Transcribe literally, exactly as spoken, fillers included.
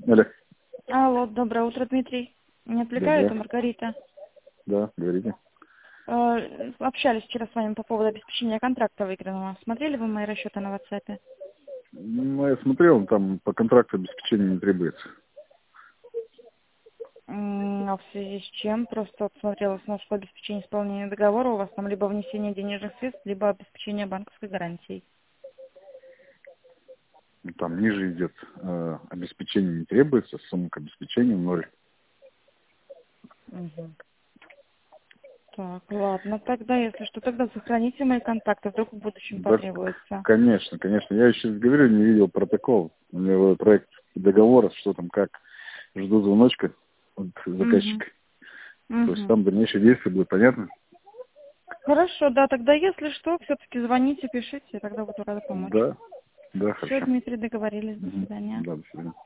Алло. Алло, доброе утро, Дмитрий. Не отвлекаю, это Доброе. Маргарита. Да, говорите. Э, Общались вчера с вами по поводу обеспечения контракта выигранного. Смотрели вы мои расчеты на WhatsApp? Ну, я смотрел, там по контракту обеспечения не требуется. М, А в связи с чем? Просто вот смотрела, что обеспечение исполнения договора у вас там либо внесение денежных средств, либо обеспечение банковской гарантией. Ну, Там ниже идет э, обеспечение не требуется, сумма к обеспечению ноль. Мгм. Так, ладно, тогда, если что, тогда сохраните мои контакты, вдруг в будущем Да, потребуется. конечно, конечно. Я еще говорю, не видел протокол. У меня проект договора, что там, как. Жду звоночка от Угу. заказчика. То есть Угу. там дальнейшие действия будут понятно? Хорошо, да, тогда если что, все-таки звоните, пишите, тогда буду рада помочь. Да, да, Все, хорошо. Дмитрий, договорились. До Мгм. свидания. Да, до свидания.